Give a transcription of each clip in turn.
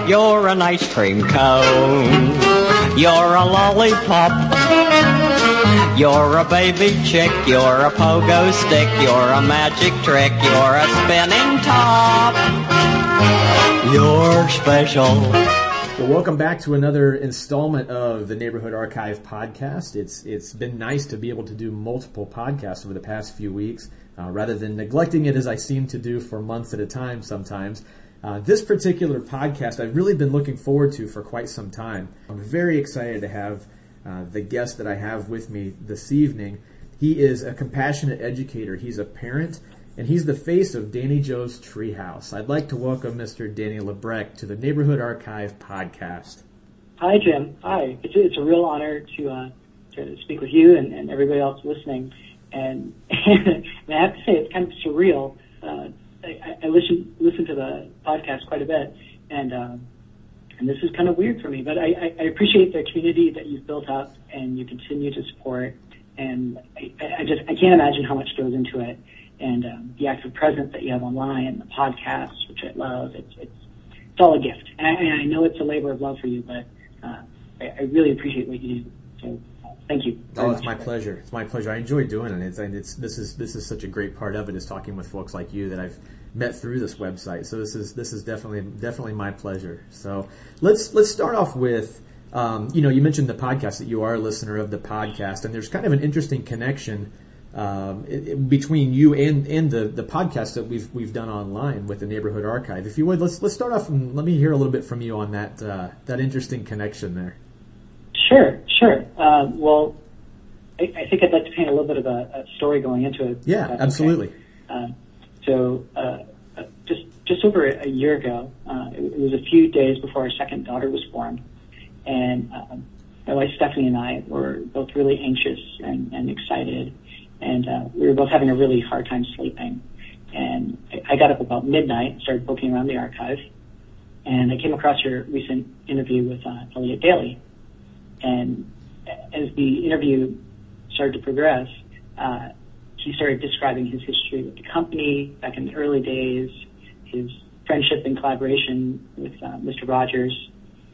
You're an ice cream cone. You're a lollipop. You're a baby chick. You're a pogo stick. You're a magic trick. You're a spinning top. You're special. Well, welcome back to another installment of the Neighborhood Archive podcast. It's been nice to be able to do multiple podcasts over the past few weeks, rather than neglecting it as I seem to do for months at a time sometimes. This particular podcast I've really been looking forward to for quite some time. I'm very excited to have the guest that I have with me this evening. He is a compassionate educator. He's a parent, and he's the face of Danny Joe's Treehouse. I'd like to welcome Mr. Danny Labreck to the Neighborhood Archive podcast. Hi, Jim. Hi. It's a real honor to speak with you and everybody else listening. And I have to say, it's kind of surreal. I listen to the podcast quite a bit, and this is kind of weird for me. But I appreciate the community that you've built up and you continue to support. And I can't imagine how much goes into it. And the active presence that you have online, and the podcasts, which I love, it's all a gift. And I know it's a labor of love for you, but I really appreciate what you do. So thank you. Oh, it's my pleasure. It's my pleasure. I enjoy doing it. This is such a great part of it, is talking with folks like you that I've met through this website. So this is definitely my pleasure. So let's start off with you mentioned the podcast, that you are a listener of the podcast, and there's kind of an interesting connection between you and the podcast that we've done online with the Neighborhood Archive. If you would, let's start off and let me hear a little bit from you on that interesting connection there. Sure. Well, I think I'd like to paint a little bit of a story going into it. Yeah, absolutely. Okay. So just over a year ago, it was a few days before our second daughter was born, and my wife Stephanie and I were both really anxious and excited. And we were both having a really hard time sleeping. And I got up about midnight and started poking around the archive. And I came across your recent interview with Elliot Daly. And as the interview started to progress, he started describing his history with the company back in the early days, his friendship and collaboration with Mr. Rogers,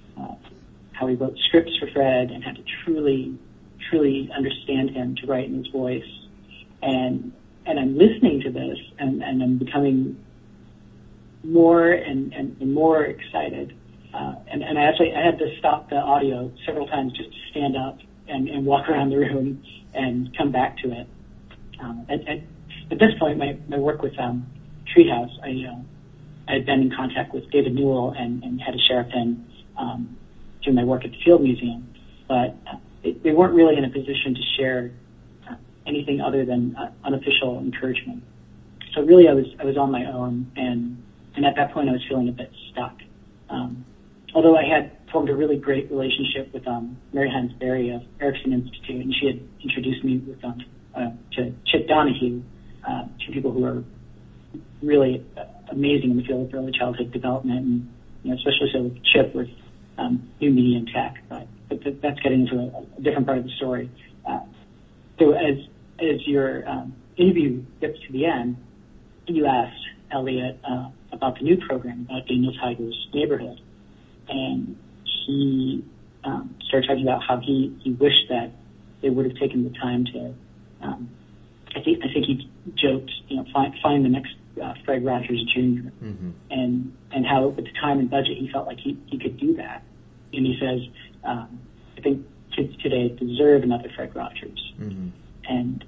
how he wrote scripts for Fred and had to truly understand him to write in his voice. And I'm listening to this, and I'm becoming more and more excited. And I had to stop the audio several times just to stand up and walk around the room and come back to it. At this point, my work with Treehouse, I had been in contact with David Newell and had a sheriff in doing my work at the Field Museum, but they weren't really in a position to share anything other than unofficial encouragement. So really, I was on my own, and at that point, I was feeling a bit stuck. Although I had formed a really great relationship with Mary Hines Berry of Erickson Institute, and she had introduced me with to Chip Donahue, two people who are really amazing in the field of early childhood development, and especially so with Chip with new media and tech. But that's getting into a different part of the story. So as your interview gets to the end, you asked Elliot about the new program, about Daniel Tiger's Neighborhood. And he started talking about how he wished that they would have taken the time to, I think he joked, find the next Fred Rogers Jr. Mm-hmm. and how with the time and budget he felt like he could do that. And he says, I think kids today deserve another Fred Rogers. Mm-hmm. And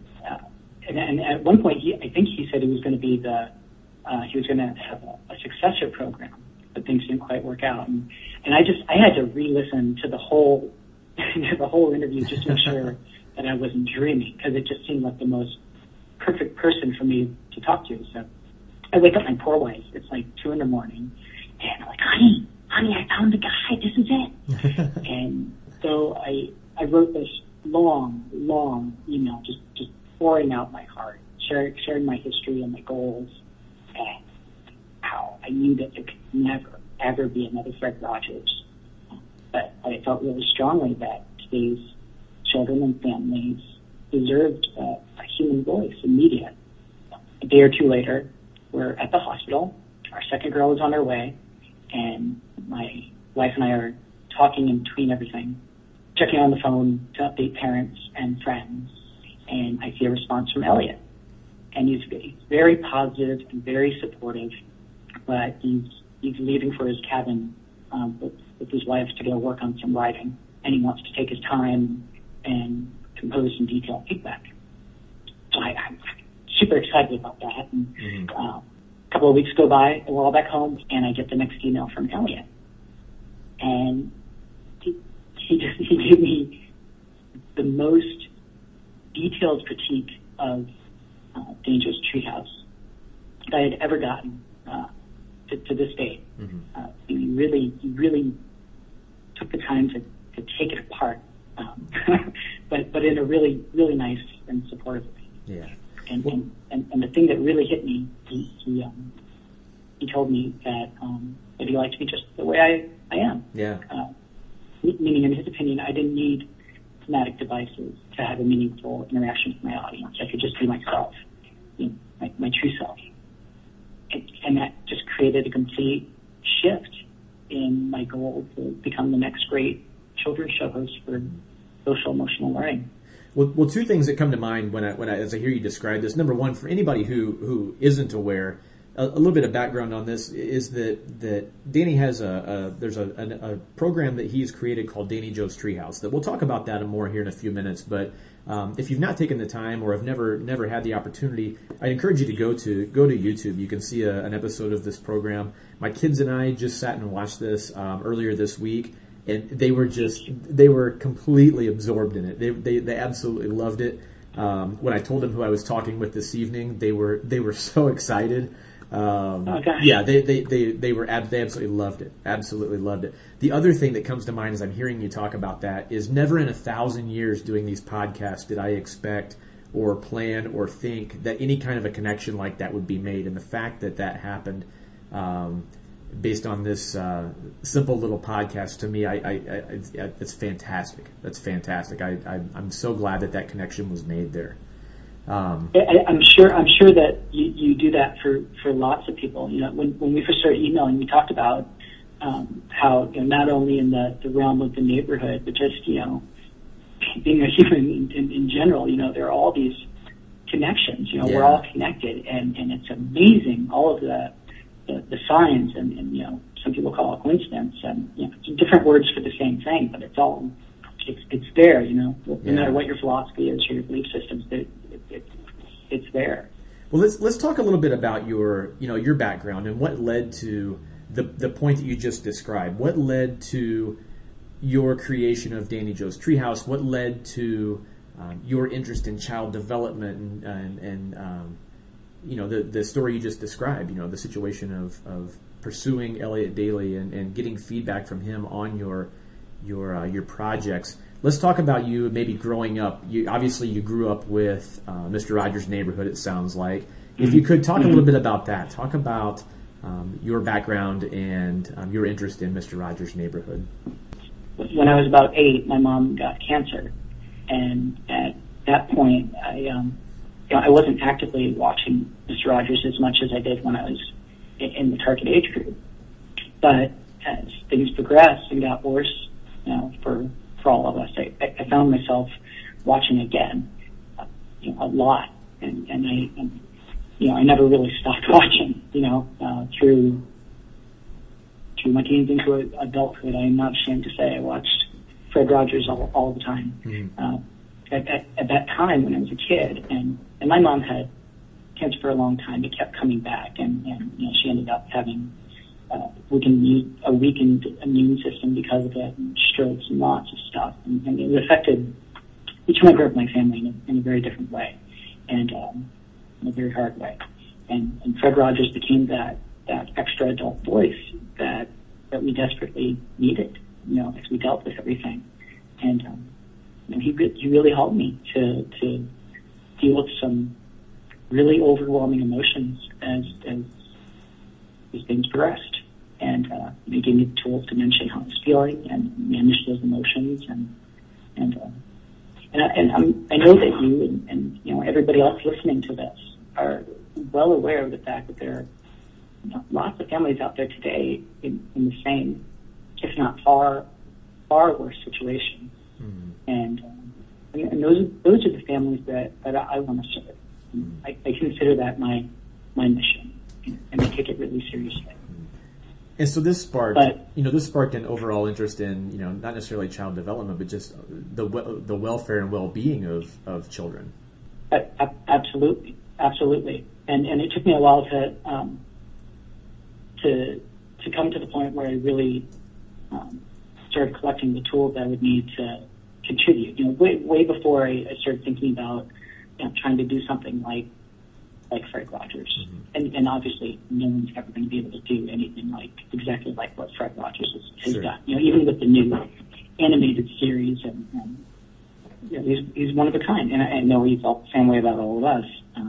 at one point, I think he said he was going to be he was going to have a successor program, but things didn't quite work out. And I had to re-listen to the whole interview just to make sure that I wasn't dreaming, because it just seemed like the most perfect person for me to talk to. So I wake up my poor wife. It's like 2 a.m, and I'm like, honey, I found the guy. This is it. And so I wrote this long email, just pouring out my heart, sharing my history and my goals, and how I knew that there could never, ever be another Fred Rogers. But I felt really strongly that today's children and families deserved a human voice in media. A day or two later, we're at the hospital. Our second girl is on her way, and my wife and I are talking in between everything, checking on the phone to update parents and friends, and I see a response from Elliot. And he's very positive and very supportive, but he's leaving for his cabin with his wife to go work on some writing, and he wants to take his time and compose some detailed feedback. So I'm super excited about that. And a couple of weeks go by, and we're all back home, and I get the next email from Elliot. And he gave me the most detailed critique of Dangerous Treehouse that I had ever gotten to this date. He really took the time to take it apart, but in a really nice and supportive way. Yeah. And the thing that really hit me, he told me that he liked me just the way I am. Yeah. Meaning, in his opinion, I didn't need thematic devices to have a meaningful interaction with my audience. I could just be myself, my true self. And that just created a complete shift in my goal to become the next great children's show host for social emotional learning. Well, two things that come to mind when I as I hear you describe this. Number one, for anybody who isn't aware, a little bit of background on this is that Danny has there's a program that he's created called Danny Joe's Treehouse. That we'll talk about that more here in a few minutes. But if you've not taken the time or have never had the opportunity, I encourage you to go to YouTube. You can see an episode of this program. My kids and I just sat and watched this earlier this week. And they were completely absorbed in it. They absolutely loved it. When I told them who I was talking with this evening, they were so excited. Yeah, they absolutely loved it. Absolutely loved it. The other thing that comes to mind as I'm hearing you talk about that is never in 1,000 years doing these podcasts did I expect or plan or think that any kind of a connection like that would be made. And the fact that happened, based on this simple little podcast, to me, it's fantastic. That's fantastic. I'm so glad that connection was made there. I'm sure that you do that for lots of people. When we first started emailing, we talked about how not only in the realm of the neighborhood, but just being a human in general. There are all these connections. Yeah. We're all connected, and it's amazing, all of the signs, and some people call it coincidence, and different words for the same thing, but it's all it's there. No matter what your philosophy is or your belief systems, it's there. Well, let's talk a little bit about your background and what led to the point that you just described. What led to your creation of Danny Joe's Treehouse? What led to your interest in child development and the story you just described? The situation of pursuing Elliot Daly and getting feedback from him on your projects. Let's talk about you maybe growing up. Obviously you grew up with Mr. Rogers' Neighborhood, it sounds like. If you could talk a little bit about that. Talk about your background and your interest in Mr. Rogers' Neighborhood. When I was about 8, my mom got cancer. And at that point, I wasn't actively watching Mr. Rogers as much as I did when I was in the target age group. But as things progressed and got worse, for all of us, I found myself watching again, a lot, and I never really stopped watching, through my teens into adulthood. I am not ashamed to say I watched Fred Rogers all the time. Mm-hmm. At that time when I was a kid, and my mom had cancer for a long time. It kept coming back, and she ended up having a weakened immune system because of it, and strokes and lots of stuff, and it affected each member of my family in a very different way, and in a very hard way. And Fred Rogers became that extra adult voice that we desperately needed, as we dealt with everything. And he really helped me to deal with some really overwhelming emotions as things progressed. And he gave me the tools to mention how I was feeling and manage those emotions. And I know that you and everybody else listening to this are well aware of the fact that there are lots of families out there today in the same if not far worse situations. And those are the families that I want to serve. I consider that my mission, and I take it really seriously. And so this sparked an overall interest in, not necessarily child development, but just the welfare and well-being of children. Absolutely. And it took me a while to come to the point where I really started collecting the tools I would need to contribute. Way before I started thinking about trying to do something like Fred Rogers. And obviously no one's ever going to be able to do anything exactly like what Fred Rogers has done. Even with the new animated series, and he's one of a kind. And I know he felt the same way about all of us.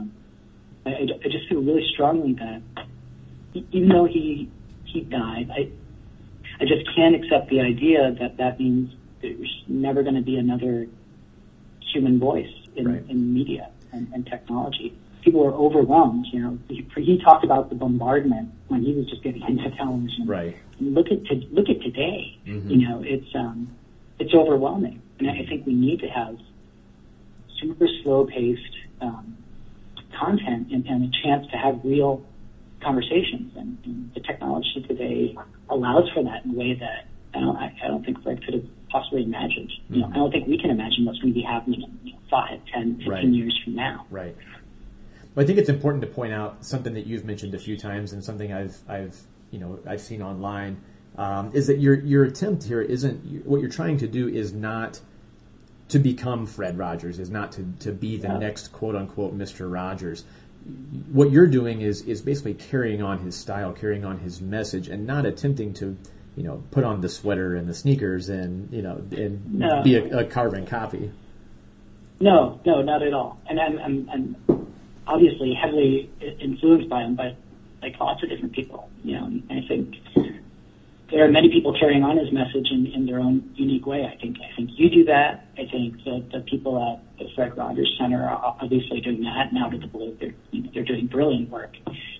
I just feel really strongly that even though he died, I just can't accept the idea that means there's never going to be another human voice in media and technology. People are overwhelmed. He talked about the bombardment when he was just getting into television. Right. And look at today. It's overwhelming, and I think we need to have super slow-paced content and a chance to have real conversations. And the technology today allows for that in a way that I don't think Fred could have possibly imagined. I don't think we can imagine what's going to be happening in 5, 10, 15 years from now. Right. Well, I think it's important to point out something that you've mentioned a few times, and something I've seen online, is that your attempt here isn't, what you're trying to do is not to become Fred Rogers, is not to be the next quote unquote Mr. Rogers. What you're doing is basically carrying on his style, carrying on his message, and not attempting to put on the sweater and the sneakers and be a carbon copy. No, not at all. And I'm obviously heavily influenced by him, but like lots of different people, and I think there are many people carrying on his message in their own unique way. I think you do that. I think that the people at the Fred Rogers Center are obviously doing that. And out of the blue, they're doing brilliant work.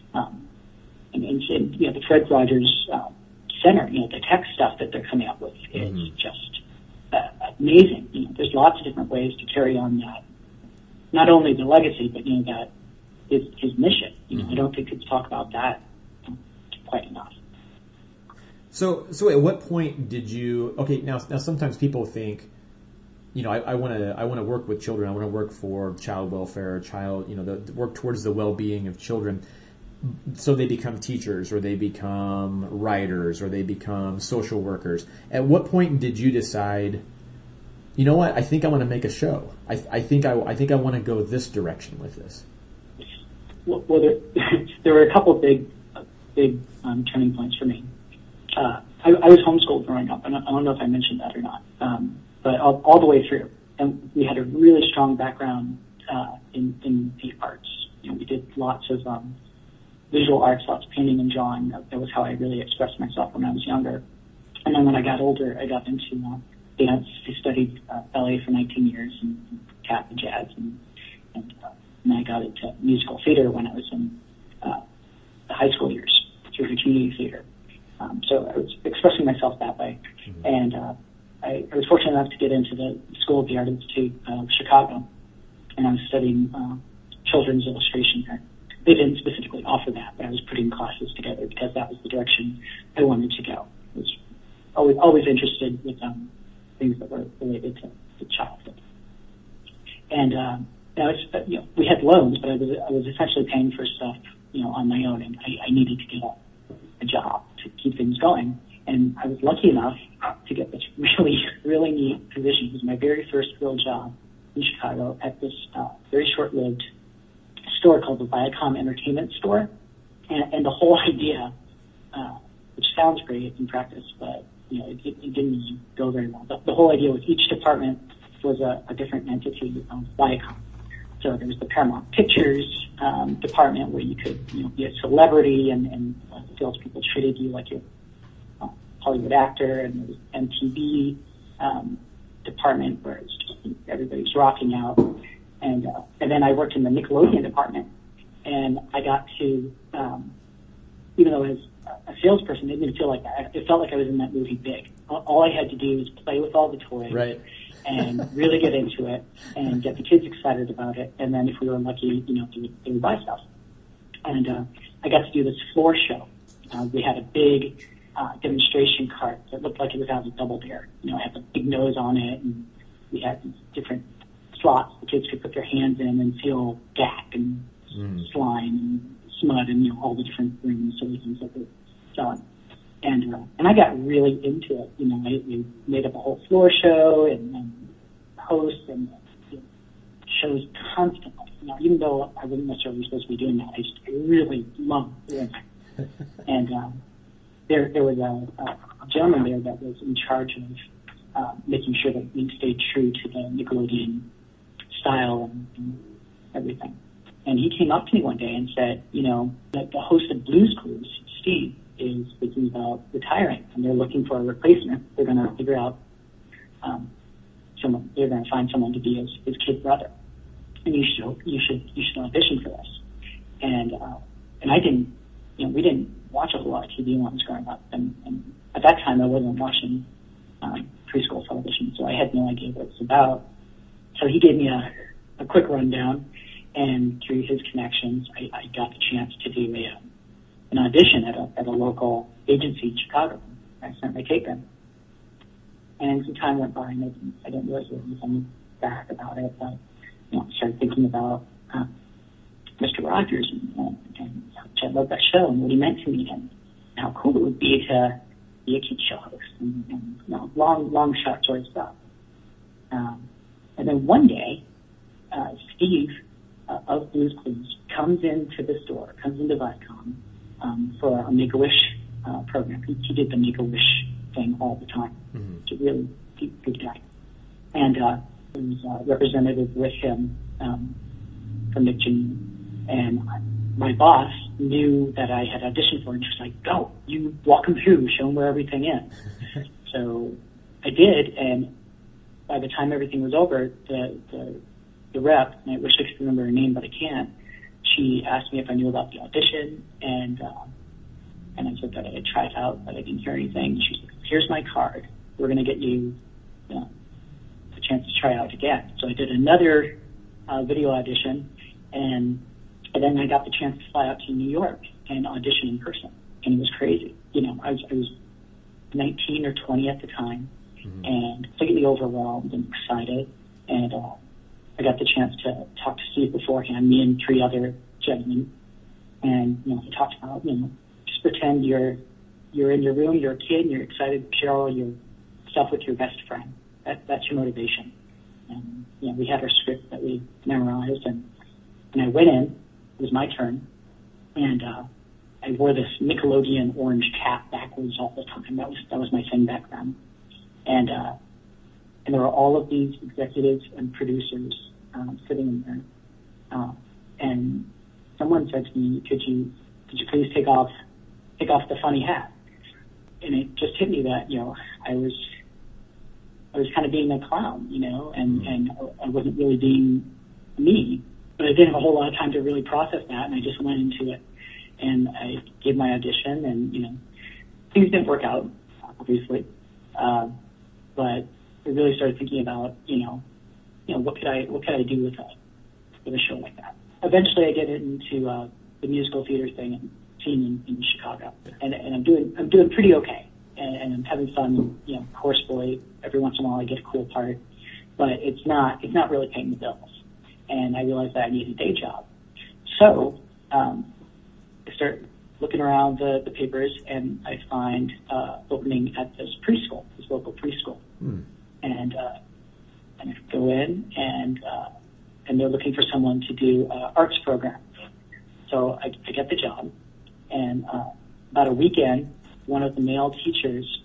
And the Fred Rogers Center, the tech stuff that they're coming up with is just amazing. There's lots of different ways to carry on that, not only the legacy, but that his mission. I don't think it's talk about that quite enough. So at what point did you? Okay, now sometimes people think, I want to work with children. I want to work for child welfare, work towards the well-being of children. So they become teachers, or they become writers, or they become social workers. At what point did you decide, you know what? I think I want to make a show. I think I want to go this direction with this. Well, there were a couple of big turning points for me. I was homeschooled growing up, and I don't know if I mentioned that or not, but all the way through. And we had a really strong background in the arts. We did lots of visual arts, lots of painting and drawing. That was how I really expressed myself when I was younger. And then when I got older, I got into dance. I studied ballet for 19 years and tap and jazz, and I got into musical theater when I was in the high school years through the community theater. So I was expressing myself that way. And I was fortunate enough to get into the School of the Art Institute of Chicago, and I was studying children's illustration there. They didn't specifically offer that, but I was putting classes together because that was the direction I wanted to go. I was always interested with things that were related to childhood. And we had loans, but I was essentially paying for stuff, on my own, and I needed to get a job to keep things going. And I was lucky enough to get this really, really neat position. It was my very first real job in Chicago at this very short-lived store called the Viacom Entertainment Store. And the whole idea, which sounds great in practice, but it didn't go very well. The whole idea was each department was a different entity of Viacom. So there was the Paramount Pictures department where you could be a celebrity, and salespeople treated you like you're a Hollywood actor, and there was MTV department where it's just everybody's rocking out, and then I worked in the Nickelodeon department, and I got to even though I was a salesperson. It didn't feel like that. It felt like I was in that movie Big. All I had to do was play with all the toys. Right. And really get into it and get the kids excited about it. And then if we were lucky, they would buy stuff. And I got to do this floor show. We had a big demonstration cart that looked like it was out of Double Dare. It had the big nose on it, and we had these different slots the kids could put their hands in and feel gack and slime and smud and all the different rings and things that they're selling. And I got really into it. I made up a whole floor show and host and shows constantly. Even though I wasn't necessarily supposed to be doing that, I really loved doing it. And there was a gentleman there that was in charge of making sure that we stayed true to the Nickelodeon style and everything. And he came up to me one day and said, that the host of Blue's Clues, Steve, is thinking about retiring, and they're looking for a replacement. They're going to figure out someone. They're going to find someone to be his kid brother, and you should audition for this. And I didn't, we didn't watch a whole lot of TV when I was growing up, and at that time I wasn't watching preschool television, so I had no idea what it was about. So he gave me a quick rundown, and through his connections, I got the chance to do an audition at a local agency in Chicago. I sent my tape in. And some time went by, and I didn't really hear anything back about it. But, I started thinking about Mr. Rogers and how much I loved that show and what he meant to me and how cool it would be to be a kid show host and long shot sort of stuff. And then one day, Steve of Blue's Clues comes into Viacom for a Make-A-Wish program. He did the Make-A-Wish thing all the time. He's a really good guy. And there was a representative with him from Nick Jr. And my boss knew that I had auditioned for it, and she was like, go, you walk him through, show him where everything is. So I did, and by the time everything was over, the rep, and I wish I could remember her name, but I can't, she asked me if I knew about the audition, and I said that I had tried out, but I didn't hear anything. She said, here's my card. We're going to get you a chance to try out again. So I did another video audition, and then I got the chance to fly out to New York and audition in person, and it was crazy. I was 19 or 20 at the time, and completely overwhelmed and excited, and I got the chance to talk to Steve beforehand, me and 3 other gentlemen, and he talked about just pretend you're in your room, you're a kid, and you're excited to share all your stuff with your best friend. That's your motivation. And we had our script that we memorized, and I went in. It was my turn, and I wore this Nickelodeon orange cap backwards all the time. That was my thing back then, and there were all of these executives and producers sitting in there, and someone said to me, "Could you please take off the funny hat?" And it just hit me that I was kind of being a clown, and I wasn't really being me. But I didn't have a whole lot of time to really process that, and I just went into it, and I gave my audition, and things didn't work out, obviously, but I really started thinking about what could I do with a show like that. Eventually, I get into the musical theater thing scene in Chicago, and I'm doing pretty okay, and I'm having fun. Chorus boy. Every once in a while, I get a cool part, but it's not really paying the bills. And I realized that I need a day job. So I start looking around the papers, and I find opening at this local preschool. And I go in, and they're looking for someone to do an arts program. So I get the job, and about a weekend, one of the male teachers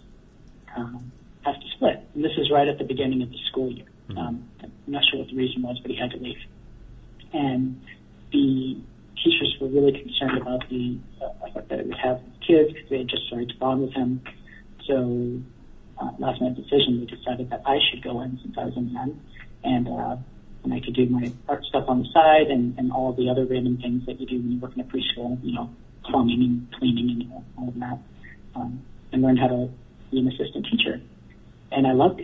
has to split. And this is right at the beginning of the school year. I'm not sure what the reason was, but he had to leave. And the teachers were really concerned about the effect that it would have with kids because they had just started to bond with him. So last minute decision, we decided that I should go in since I was a man, and I could do my art stuff on the side and all of the other random things that you do when you work in a preschool, plumbing and cleaning and all of that, and learned how to be an assistant teacher. And I loved it.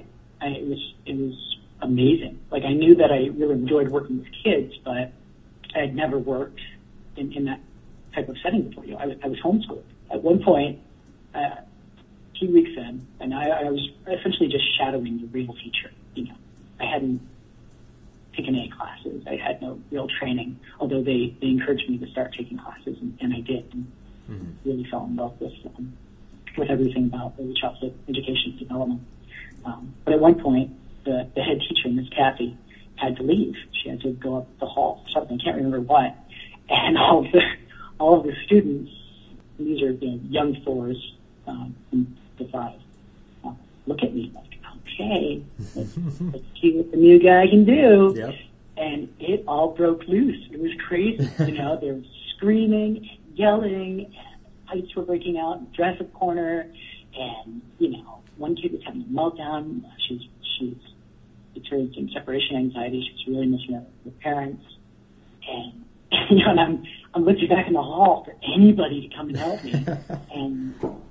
It was amazing. Like, I knew that I really enjoyed working with kids, but I had never worked in that type of setting before. I was homeschooled. At one point, a few weeks in, and I was essentially just shadowing the real teacher. I hadn't taken any classes. I had no real training, although they encouraged me to start taking classes, and I did, and really fell in love with everything about early childhood education development. But at one point, the head teacher, Miss Kathy, had to leave. She had to go up the hall for something. I can't remember what. And all of the students, these are young Thors from the 5, look at me like, okay, let's see what the new guy can do. Yep. And it all broke loose. It was crazy. They were screaming and yelling, and fights were breaking out in the dress-up corner. And, one kid was having a meltdown. She's experiencing separation anxiety. She was really missing her parents. And, and I'm looking back in the hall for anybody to come and help me. And,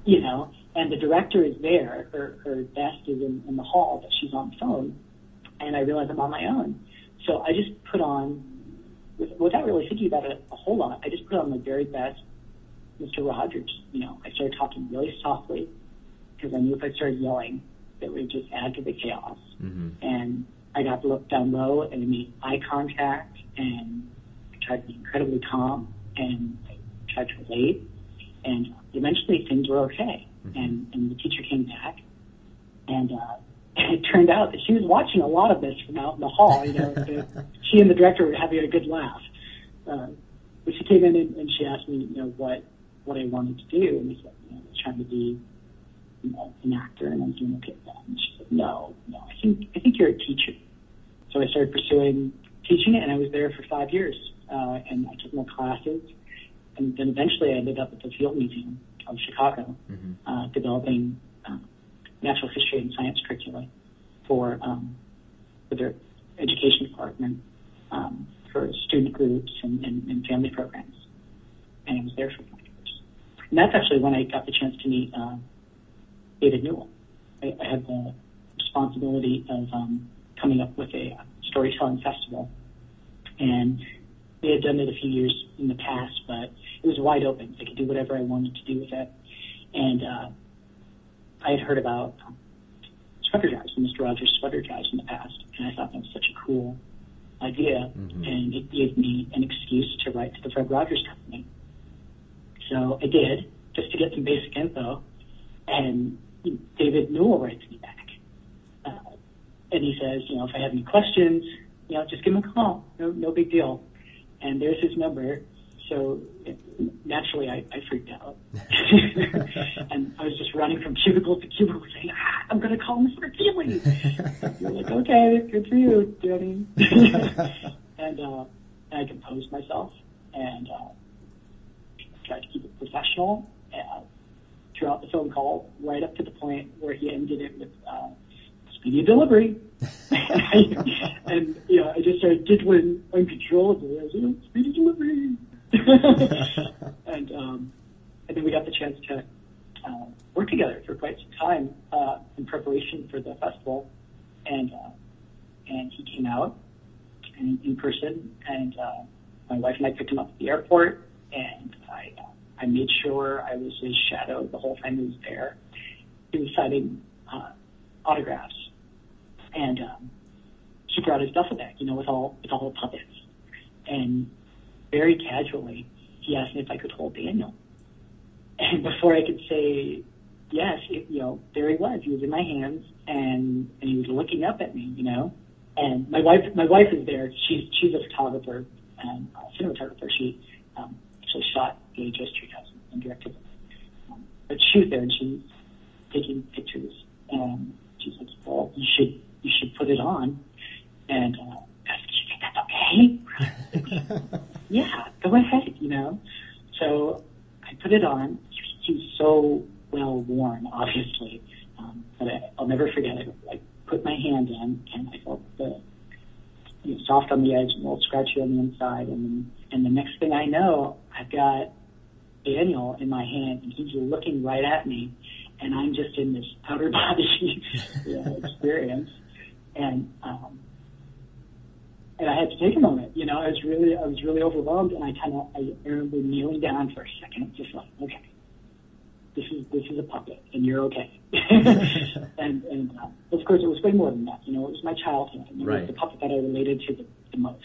and the director is there. Her desk is in the hall, but she's on the phone. And I realize I'm on my own. So I just put on, without really thinking about it a whole lot, I just put on my very best Mr. Rogers. I started talking really softly because I knew if I started yelling, it would just add to the chaos. Mm-hmm. And I got to look down low and I made eye contact, and I tried to be incredibly calm, and I tried to relate, and eventually things were okay. Mm-hmm. And the teacher came back, and it turned out that she was watching a lot of this from out in the hall. She and the director were having a good laugh. But she came in and she asked me, what I wanted to do, and I said, I was trying to be an actor, and I'm doing okay with that. And she said, no, I think you're a teacher. So I started pursuing teaching, and I was there for 5 years, and I took more classes, and then eventually I ended up at the Field Museum of Chicago, developing natural history and science curricula for their education department, for student groups and family programs. And I was there for 5 years. And that's actually when I got the chance to meet David Newell. I had the responsibility of coming up with a storytelling festival. And they had done it a few years in the past, but it was wide open. I could do whatever I wanted to do with it. And I had heard about sweater drives, Mr. Rogers sweater drives in the past, and I thought that was such a cool idea, and it gave me an excuse to write to the Fred Rogers Company. So I did, just to get some basic info, and David Newell writes me back. And he says, if I have any questions, just give him a call. No big deal. And there's his number. So naturally, I freaked out. And I was just running from cubicle to cubicle saying, I'm going to call Mr. Keeley. You're like, okay, good for you, Danny. And I composed myself and tried to keep it professional throughout the phone call, right up to the point where he ended it with speedy delivery. And I just started giggling uncontrollably. I was like, speedy delivery. And then we got the chance to work together for quite some time in preparation for the festival, and he came out in person, and my wife and I picked him up at the airport, and I made sure I was his shadow the whole time he was there. He was signing autographs, and he brought his duffel bag, with all the puppets, and very casually, he asked me if I could hold Daniel. And before I could say yes, there he was. He was in my hands, and he was looking up at me, And my wife is there. She's a photographer and a cinematographer. She actually shot VHS Treehouse and directed it. But she was there, and she was taking pictures. And she's like, "Well, you should put it on." And I said, "Do you think that's okay?" Yeah, go ahead, So I put it on. He was so well worn, obviously, but I'll never forget it. I put my hand in, and I felt the soft on the edge and a little scratchy on the inside, and the next thing I know, I've got Daniel in my hand, and he's looking right at me, and I'm just in this outer body experience, and I had to take a moment. I was really overwhelmed, and I remember kneeling down for a second, just like, okay, this is a puppet, and you're okay. and of course, it was way more than that. It was my childhood. It was the puppet that I related to the most.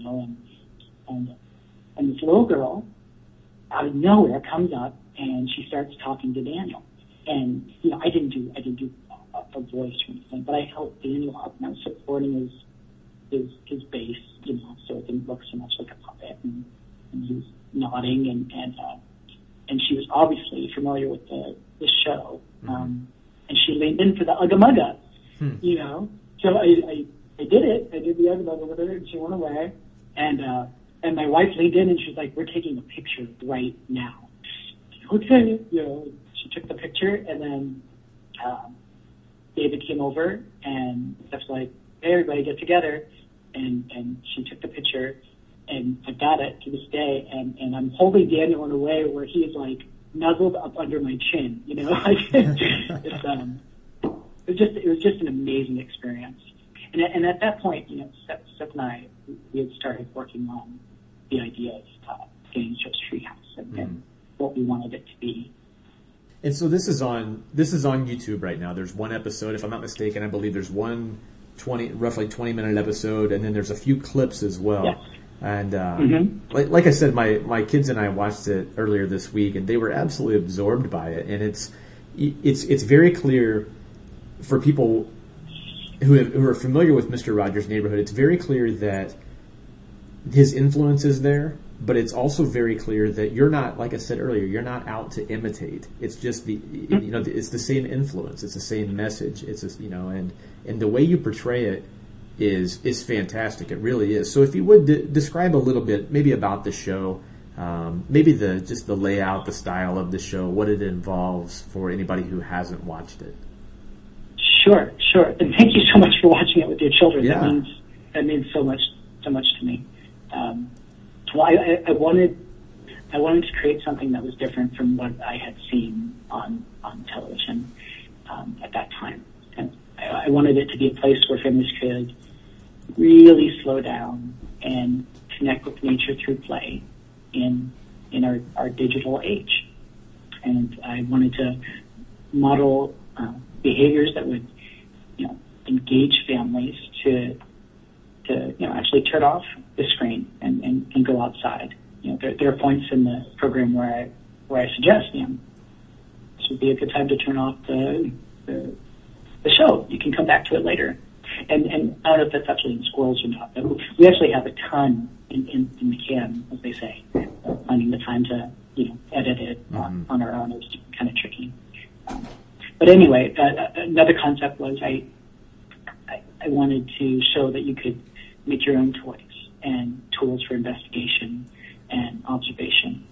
And this little girl out of nowhere comes up, and she starts talking to Daniel. And I didn't do a voice or anything, but I helped Daniel up, and I was supporting his bass, so it didn't look so much like a puppet. And he was nodding, and she was obviously familiar with the show, and she leaned in for the Ugga Mugga, So I did it. I did the Ugga Mugga with her, and she went away, and my wife leaned in, and she's like, "We're taking a picture right now." Okay, she took the picture, and then David came over, and Steph's like, "Hey, everybody, get together," and she took the picture, and I've got it to this day, and I'm holding Daniel in a way where he's like nuzzled up under my chin, it was just an amazing experience, and at that point, Steph and I, we had started working on the idea of Daniel's Treehouse and what we wanted it to be. And so this is on YouTube right now. There's one episode, if I'm not mistaken. I believe there's one roughly 20-minute episode, and then there's a few clips as well. Yes. And like I said, my kids and I watched it earlier this week, and they were absolutely absorbed by it. And it's very clear for people who are familiar with Mr. Rogers' Neighborhood. It's very clear that his influence is there, but it's also very clear that you're not, like I said earlier, you're not out to imitate. It's just it's the same influence. It's the same message. It's and the way you portray it is fantastic. It really is. So if you would describe a little bit, maybe about the show, maybe just the layout, the style of the show, what it involves for anybody who hasn't watched it. Sure. And thank you so much for watching it with your children. Yeah. That means so much to me. Well, I wanted to create something that was different from what I had seen on television at that time, and I wanted it to be a place where families could really slow down and connect with nature through play in our digital age. And I wanted to model behaviors that would engage families to actually turn off the screen and go outside. There are points in the program where I suggest, this would be a good time to turn off the show. You can come back to it later. And I don't know if that's actually in squirrels or not, but we actually have a ton in the can, as they say. Finding the time to edit it on our own is kind of tricky. But anyway, another concept was I wanted to show that you could make your own toys and tools for investigation and observation,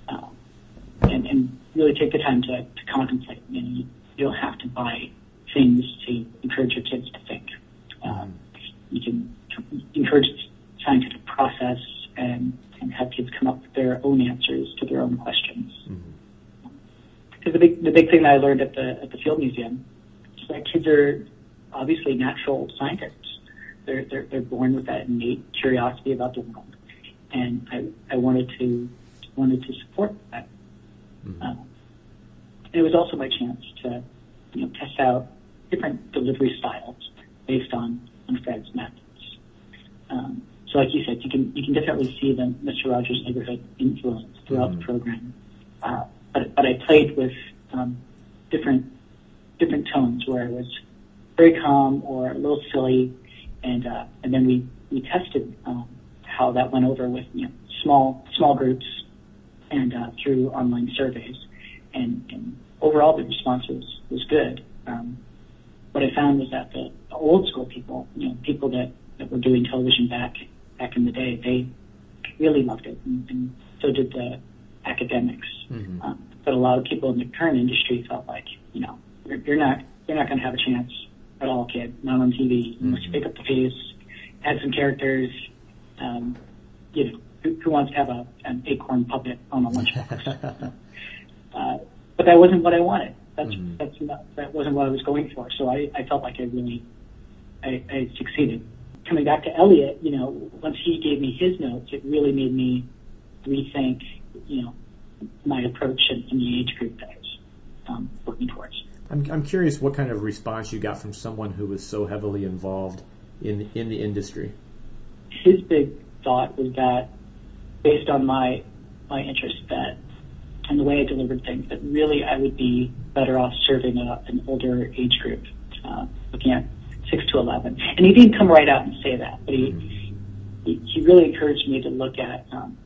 and really take the time to contemplate. You don't have to buy things to encourage your kids to think. You can encourage scientific process and have kids come up with their own answers to their own questions. Because the big thing that I learned at the Field Museum is that kids are obviously natural scientists. They're born with that innate curiosity about the world, and I wanted to support that. And it was also my chance to test out different delivery styles based on Fred's methods. So, like you said, you can definitely see the Mr. Rogers' Neighborhood influence throughout the program. But I played with different tones where it was very calm or a little silly, and then we tested how that went over with small groups and through online surveys, and overall the response was good. What I found was that the old school people, people that were doing television back in the day, they really loved it, and so did the academics. But a lot of people in the current industry felt like, you're not going to have a chance at all, kid. Not on TV. Unless you pick up the pace, add some characters. You're who wants to have an acorn puppet on a lunchbox? But that wasn't what I wanted. That wasn't what I was going for. So I felt like I succeeded. Coming back to Elliot, once he gave me his notes, it really made me rethink, my approach in the age group that I was working towards. I'm curious what kind of response you got from someone who was so heavily involved in the industry. His big thought was that, based on my interest and the way I delivered things, that really I would be better off serving an older age group, looking at 6 to 11. And he didn't come right out and say that, but he really encouraged me to look at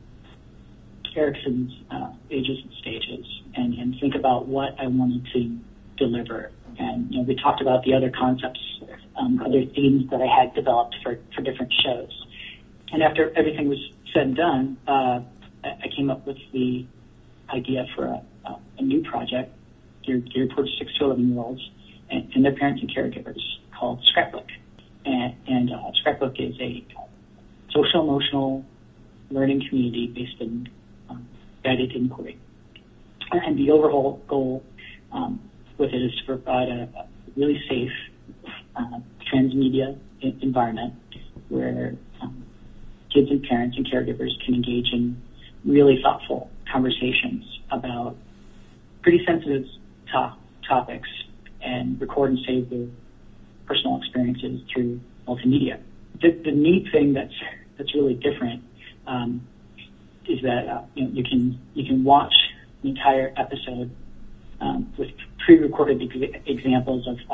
Erickson's ages and stages and think about what I wanted to deliver. And we talked about the other concepts, other themes that I had developed for different shows. And after everything was said and done, I came up with the idea for a new project geared towards 6 to 11-year-olds and their parents and caregivers, called Scrapbook. And Scrapbook is a social emotional learning community based in guided inquiry. And the overall goal with it is to provide a really safe transmedia environment where kids and parents and caregivers can engage in really thoughtful conversations about pretty sensitive topics and record and save their personal experiences through multimedia. The neat thing that's really different is that you can watch the entire episode with pre-recorded examples of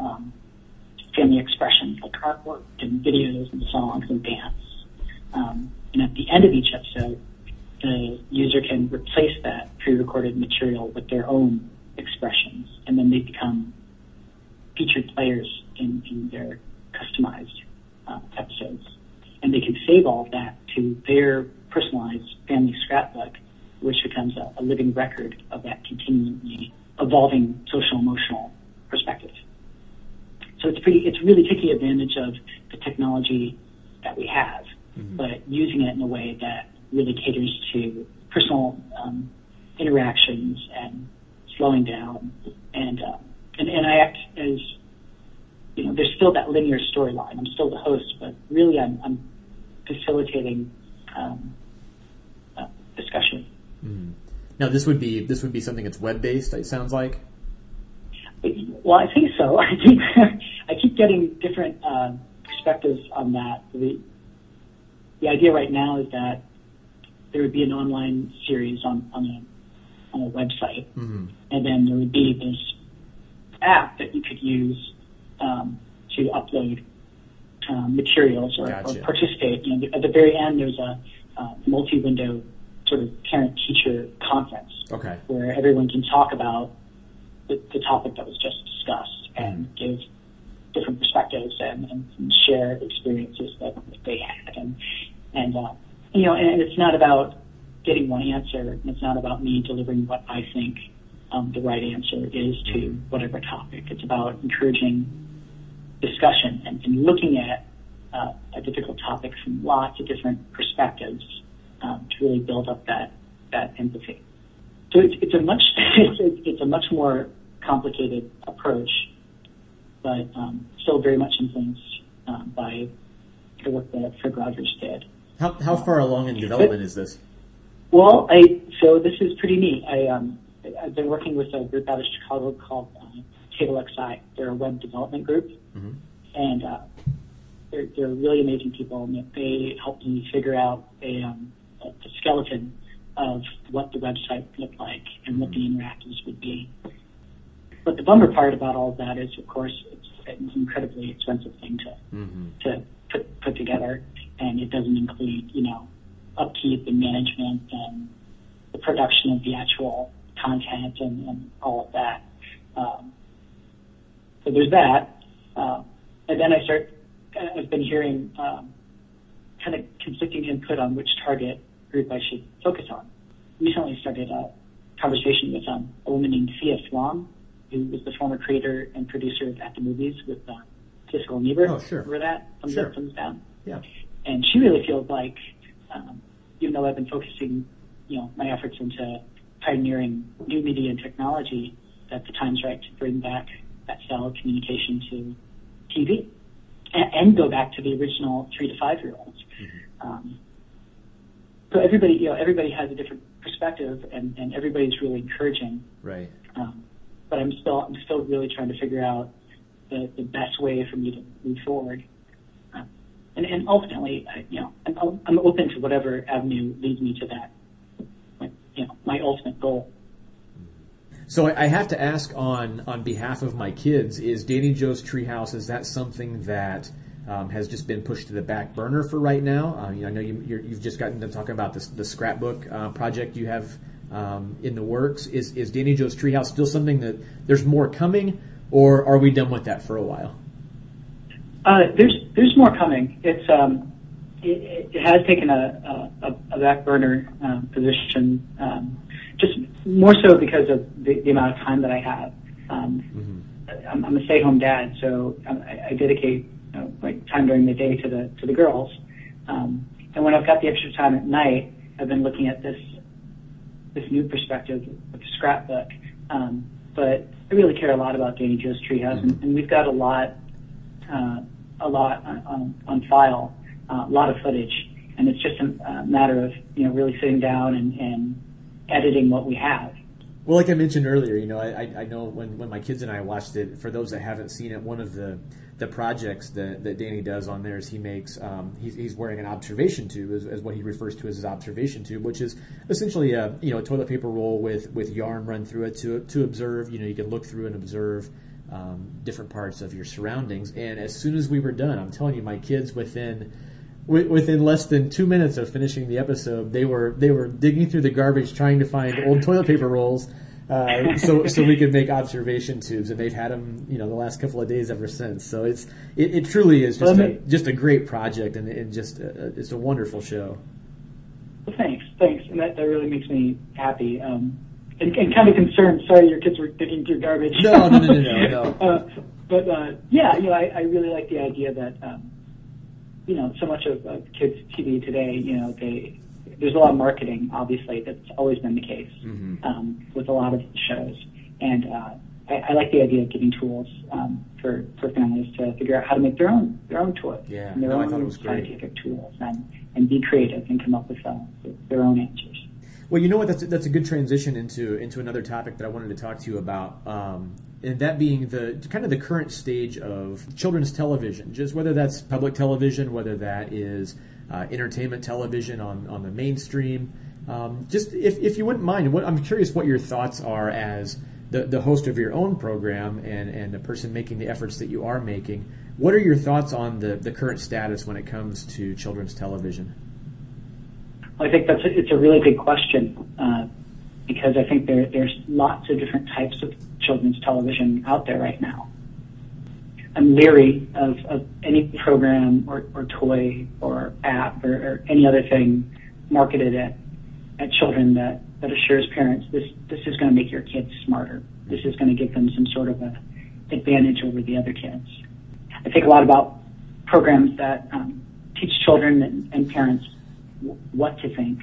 family expressions like artwork and videos and songs and dance. And at the end of each episode, the user can replace that pre-recorded material with their own expressions, and then they become featured players in their customized episodes. And they can save all of that to their personalized family scrapbook, which becomes a living record of that continually evolving social emotional perspective. So it's really taking advantage of the technology that we have, but using it in a way that really caters to personal interactions and slowing down. And I act as, there's still that linear storyline. I'm still the host, but really I'm facilitating discussion. Now this would be something that's web-based, it sounds like? Well, I think so. I keep getting different perspectives on that. The idea right now is that there would be an online series on a website, and then there would be this app that you could use to upload materials or participate. At the very end, there's a multi-window sort of parent-teacher conference where everyone can talk about the topic that was just discussed and give different perspectives and share experiences that they had. And it's not about getting one answer, and it's not about me delivering what I think the right answer is to whatever topic. It's about encouraging discussion and looking at a difficult topic from lots of different perspectives to really build up that empathy. So it's a much more complicated approach, but still very much influenced by the work that Fred Rogers did. How far along in development is this? Well, so this is pretty neat. I've been working with a group out of Chicago called Table XI. They're a web development group, and they're really amazing people. And they helped me figure out a skeleton of what the website looked like and what the interactives would be. But the bummer part about all of that is, of course, it's an incredibly expensive thing to put together, and it doesn't include, upkeep and management and the production of the actual content and all of that. So there's that. And then I've been hearing kind of conflicting input on which target group I should focus on. Recently started a conversation with a woman named Thea Flom, who was the former creator and producer of At the Movies with Siskel and Ebert. Oh, sure. Remember that? Thumbs up, thumbs down. Yeah. And she really feels like even though I've been focusing, my efforts into pioneering new media and technology, that the time's right to bring back that style of communication to TV and go back to the original 3 to 5 year olds. Mm-hmm. So everybody has a different perspective, and everybody's really encouraging. Right. But I'm still really trying to figure out the best way for me to move forward. And ultimately, I'm open to whatever avenue leads me to that, my ultimate goal. So I have to ask on behalf of my kids, is Danny Joe's Treehouse, is that something that has just been pushed to the back burner for right now? I know you've just gotten to talking about the scrapbook project you have in the works. Is Danny Joe's Treehouse still something that there's more coming, or are we done with that for a while? There's more coming. It has taken a back burner position, just more so because of the amount of time that I have. I'm a stay-at-home dad, so I dedicate time during the day to the girls, and when I've got the extra time at night, I've been looking at this new perspective with the scrapbook. But I really care a lot about Danny Joe's Treehouse, and we've got a lot on file, a lot of footage, and it's just a matter of really sitting down and editing what we have. Well, like I mentioned earlier, I know when my kids and I watched it, for those that haven't seen it, one of the projects that Danny does on there is he makes he's wearing an observation tube, as what he refers to as his observation tube, which is essentially a toilet paper roll with yarn run through it to observe. You can look through and observe different parts of your surroundings. And as soon as we were done, I'm telling you, my kids within less than 2 minutes of finishing the episode, they were digging through the garbage trying to find old toilet paper rolls, so we could make observation tubes, and they've had them, the last couple of days ever since. So it truly is just a great project, and just it's a wonderful show. Well, thanks, and that really makes me happy. And kind of concerned. Sorry, your kids were digging through garbage. No. But I really like the idea that so much of kids' TV today, there's a lot of marketing. Obviously, that's always been the case with a lot of shows, and I like the idea of giving tools for families to figure out how to make their own toys and their own scientific tools, and be creative and come up with their own answers. Well, you know what? That's a good transition into another topic that I wanted to talk to you about, and that being the current stage of children's television. Just whether that's public television, whether that is entertainment television on the mainstream. Just if you wouldn't mind, I'm curious what your thoughts are as the host of your own program and the person making the efforts that you are making. What are your thoughts on the current status when it comes to children's television? I think it's a really big question, because I think there's lots of different types of children's television out there right now. I'm leery of any program or toy or app or any other thing marketed at children that assures parents this is going to make your kids smarter. This is going to give them some sort of a advantage over the other kids. I think a lot about programs that teach children and parents what to think.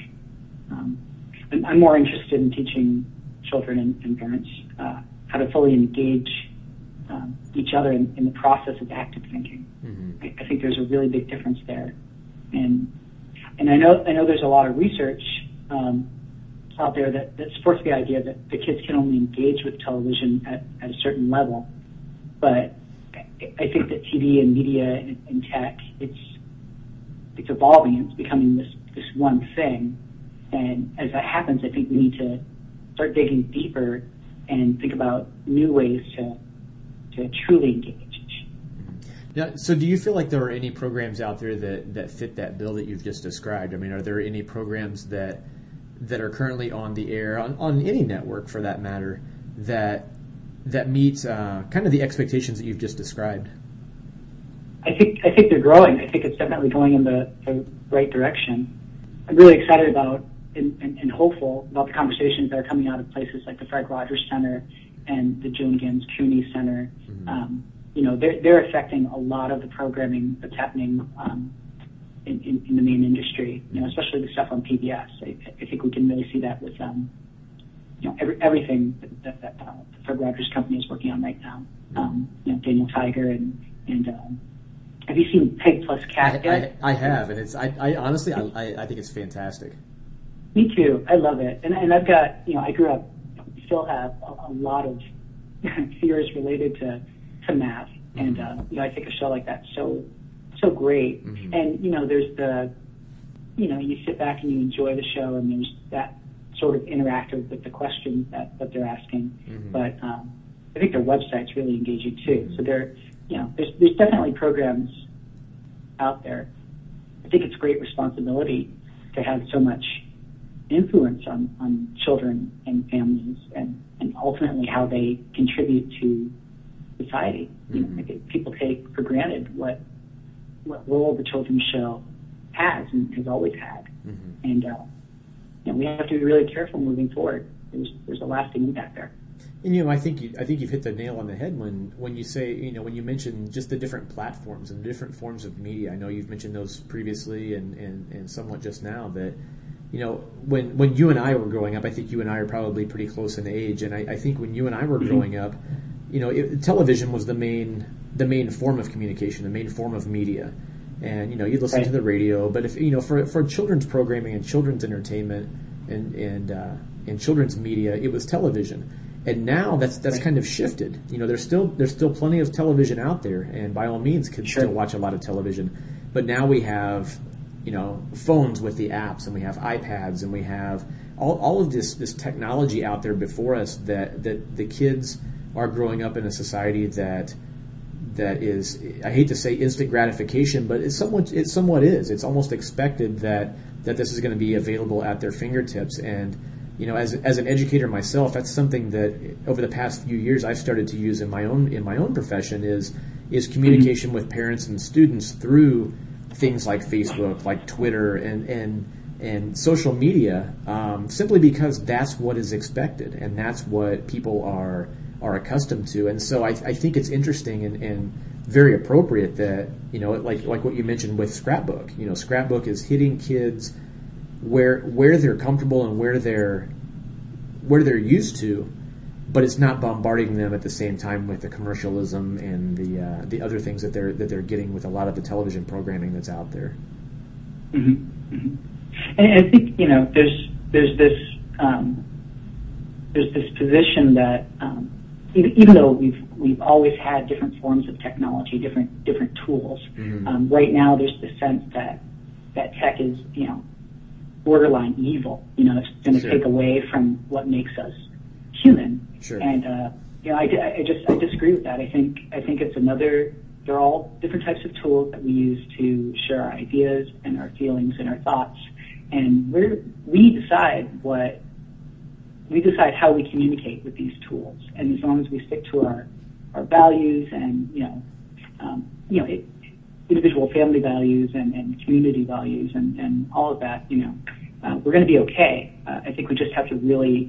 I'm more interested in teaching children and parents how to fully engage each other in the process of active thinking. I think there's a really big difference there, and I know there's a lot of research out there that supports the idea that the kids can only engage with television at a certain level, but I think that TV and media and tech, it's evolving. It's becoming this one thing, and as that happens, I think we need to start digging deeper and think about new ways to truly engage. Yeah. So, do you feel like there are any programs out there that fit that bill that you've just described? I mean, are there any programs that are currently on the air on any network, for that matter, that meet kind of the expectations that you've just described? I think they're growing. I think it's definitely going in the right direction. I'm really excited about and hopeful about the conversations that are coming out of places like the Fred Rogers Center and the Joan Gans Cooney Center. They're affecting a lot of the programming that's happening in the main industry, especially the stuff on PBS. I think we can really see that with everything that Fred Rogers Company is working on right now. Daniel Tiger and have you seen Peg Plus Cat yet? I have, and I honestly I think it's fantastic. Me too. I love it, and I've got I grew up, still have a lot of fears related to math, and I think a show like that's so great. Mm-hmm. And there's the you sit back and you enjoy the show, and there's that sort of interactive with the questions that they're asking. Mm-hmm. But I think their website's really engaging too. So there's definitely programs out there. I think it's great responsibility to have so much influence on children and families and ultimately how they contribute to society. Mm-hmm. I think people take for granted what role the children's show has and has always had. Mm-hmm. And we have to be really careful moving forward. There's a lasting impact there. And I think you've hit the nail on the head when you say when you mention just the different platforms and different forms of media. I know you've mentioned those previously and somewhat just now that when you and I were growing up, I think you and I are probably pretty close in age, and I think when you and I were growing up, television was the main form of communication, the main form of media. And you'd listen right. to the radio, but if for children's programming and children's entertainment and children's media, it was television. And now that's right. kind of shifted. There's still plenty of television out there, and by all means, kids sure. still watch a lot of television. But now we have phones with the apps, and we have iPads, and we have all of this technology out there before us that the kids are growing up in a society that is, I hate to say instant gratification, but it somewhat is. It's almost expected that this is going to be available at their fingertips. And as an educator myself, that's something that over the past few years I've started to use in my own profession is communication mm-hmm. with parents and students through things like Facebook, like Twitter, and social media, simply because that's what is expected and that's what people are accustomed to. And so I think it's interesting and very appropriate that like what you mentioned with Scrapbook. Scrapbook is hitting kids where they're comfortable and where they're used to, but it's not bombarding them at the same time with the commercialism and the other things that they're getting with a lot of the television programming that's out there. Mm-hmm. Mm-hmm. And I think there's this position that even though we've always had different forms of technology, different tools, mm-hmm. Right now there's the sense that tech is borderline evil. It's going to sure. take away from what makes us human. Sure. And I disagree with that. I think it's another. They're all different types of tools that we use to share our ideas and our feelings and our thoughts, and we decide how we communicate with these tools. And as long as we stick to our values and individual family values and community values and all of that, we're going to be okay. I think we just have to really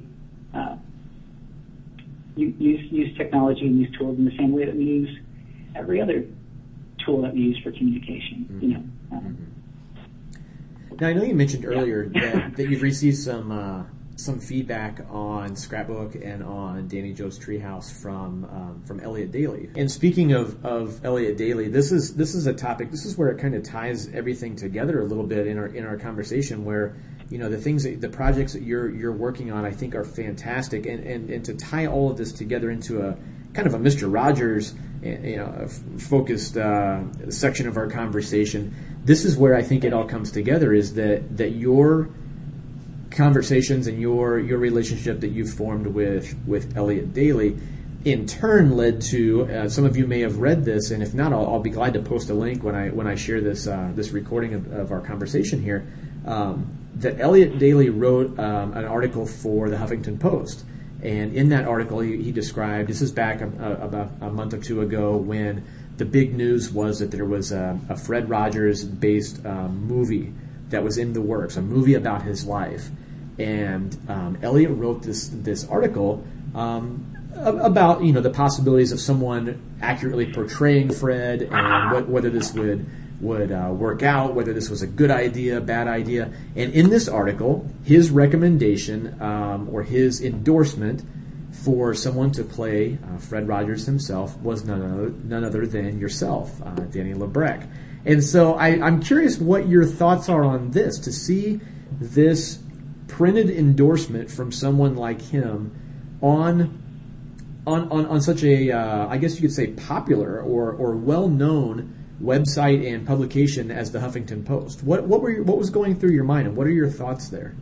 use technology and these tools in the same way that we use every other tool that we use for communication. Mm-hmm. Now I know you mentioned earlier that you've received some feedback on Scrapbook and on Danny Joe's Treehouse from Elliot Daly. And speaking of Elliot Daly, this is a topic. This is where it kind of ties everything together a little bit in our conversation. Where the projects that you're working on, I think, are fantastic. And to tie all of this together into a kind of a Mr. Rogers focused section of our conversation. This is where I think it all comes together. Is that your conversations and your relationship that you've formed with Elliot Daly in turn led to some of you may have read this, and if not, I'll be glad to post a link when I share this recording of our conversation here. That Elliot Daly wrote an article for the Huffington Post, and in that article he described, this is back about a month or two ago, when the big news was that there was a Fred Rogers based movie that was in the works, a movie about his life. And Elliot wrote this article about the possibilities of someone accurately portraying Fred and whether this would work out, whether this was a good idea, bad idea. And in this article, his recommendation or his endorsement for someone to play Fred Rogers himself was none other than yourself, Danny Labrecque. And so I'm curious what your thoughts are on this, to see this printed endorsement from someone like him on such a, I guess you could say, popular or well-known website and publication as the Huffington Post. What was going through your mind, and what are your thoughts there?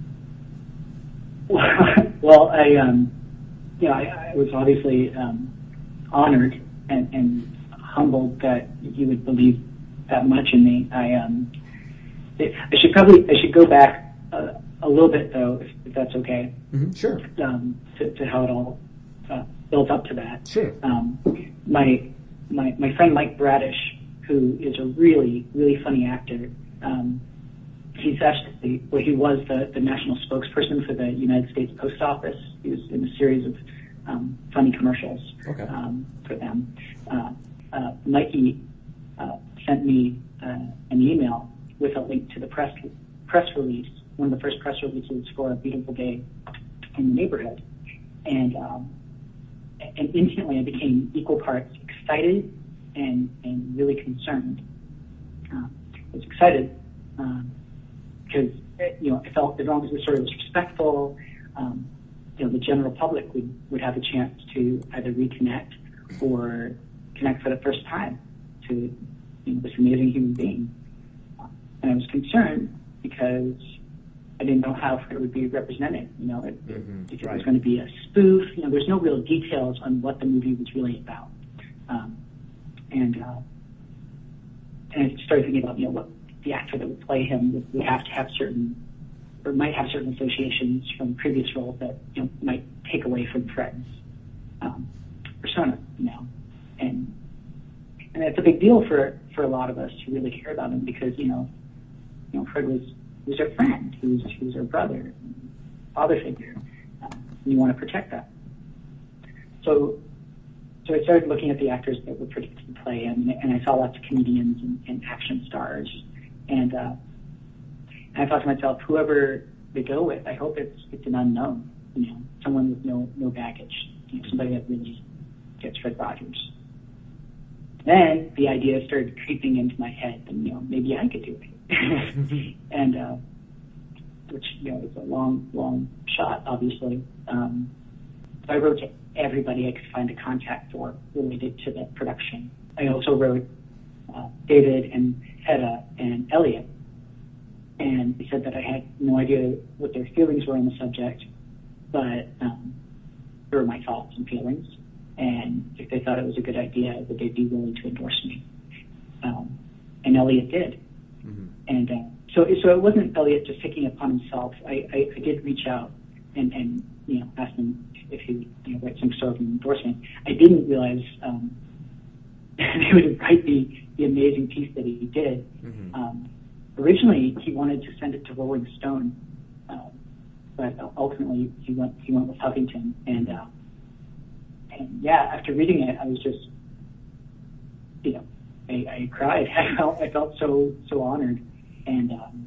Well, I was obviously honored and humbled that you would believe that much in me. I should go back a little bit, though, if that's okay. Mm-hmm. Sure. To how it all built up to that. Sure. My friend Mike Bradish, who is a really, really funny actor, he was the national spokesperson for the United States Post Office. He was in a series of funny commercials for them. Mikey sent me an email with a link to the press release, one of the first press releases for A Beautiful Day in the Neighborhood, and instantly I became equal parts excited and really concerned. I was excited because I felt as long as the story was respectful, the general public would have a chance to either reconnect or connect for the first time to this amazing human being. And I was concerned because I didn't know how Fred would be represented. If it was going to be a spoof. There's no real details on what the movie was really about. And I started thinking about what the actor that would play him would have to have might have certain associations from previous roles that might take away from Fred's persona. And it's a big deal for a lot of us who really care about him because Fred was our friend, he was our brother, father figure. And you want to protect that. So I started looking at the actors that were predicted to play him, and I saw lots of comedians and action stars. And I thought to myself, whoever they go with, I hope it's an unknown, someone with no baggage, somebody that really gets Fred Rogers. Then the idea started creeping into my head, and maybe I could do it, and which is a long shot, obviously. So I wrote to everybody I could find a contact for related to the production. I also wrote David and Hedda and Elliot, and they said that I had no idea what their feelings were on the subject, but they were my thoughts and feelings, and if they thought it was a good idea, that they'd be willing to endorse me. And Elliot did. Mm-hmm. And so it wasn't Elliot just taking it upon himself. I did reach out and ask him if he would write some sort of endorsement. I didn't realize he would write the amazing piece that he did. Mm-hmm. Originally, he wanted to send it to Rolling Stone, but ultimately he went with Huffington. And after reading it, I was just, I cried. I felt so honored, and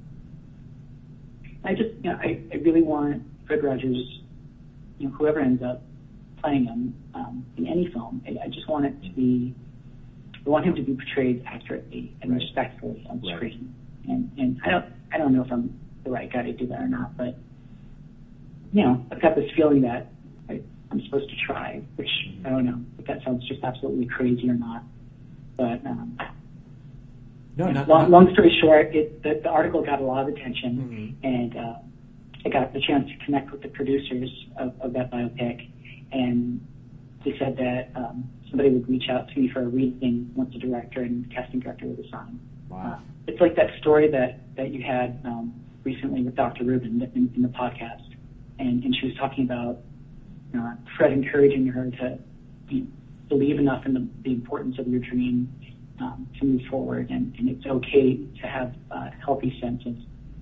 I just, I really want Fred Rogers, whoever ends up playing him in any film, I just want it to be, I want him to be portrayed accurately and respectfully on screen. And I don't know if I'm the right guy to do that or not, but I've got this feeling that I'm supposed to try, which I don't know if that sounds just absolutely crazy or not. But long story short, the article got a lot of attention, mm-hmm. and I got the chance to connect with the producers of that biopic, and they said that somebody would reach out to me for a reading once the director and casting director would assign. Wow. It's like that story that you had recently with Dr. Rubin in the podcast, and she was talking about Fred encouraging her to believe enough in the importance of your dream to move forward, and it's okay to have a healthy sense of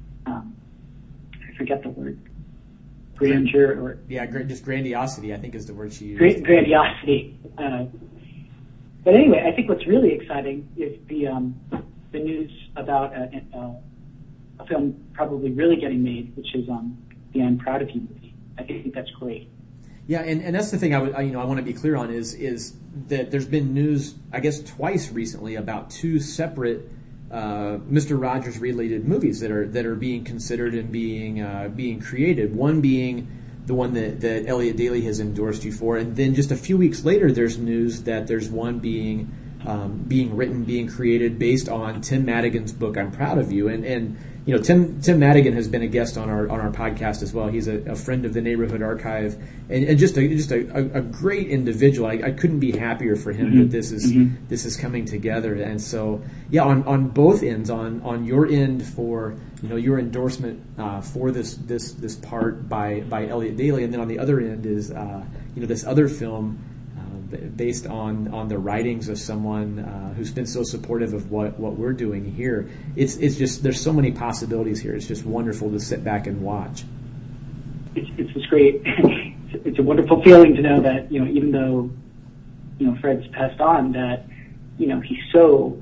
I forget the word, grandeur or just grandiosity, I think is the word she used. Grandiosity. But anyway, I think what's really exciting is the news about a film probably really getting made, which is the I'm Proud of You movie. I think that's great. Yeah, and that's the thing I want to be clear on is that there's been news, I guess, twice recently about two separate Mr. Rogers related movies that are being considered and being created. One being the one that Elliot Daly has endorsed you for, and then just a few weeks later, there's news that there's one being written, being created based on Tim Madigan's book I'm Proud of You, and Tim Madigan has been a guest on our podcast as well. He's a friend of the Neighborhood Archive and just a great individual. I couldn't be happier for him that this is coming together. And so yeah, on both ends, on your end for your endorsement for this part by Elliot Daly, and then on the other end is this other film based on the writings of someone who's been so supportive of what we're doing here. It's just, there's so many possibilities here. It's just wonderful to sit back and watch. It's just great. It's a wonderful feeling to know that even though Fred's passed on, that he's still